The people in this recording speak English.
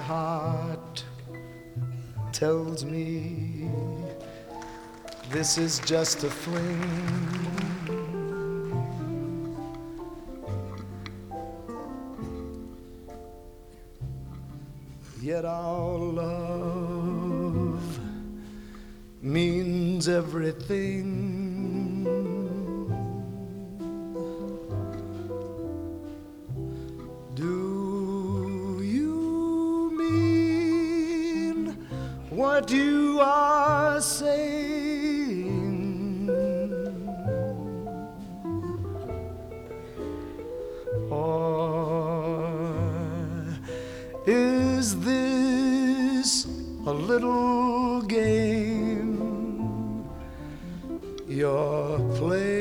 heart tells me this is just a fling. Yet our love means everything. Do you mean what you are saying? Or is this a little game you're playing?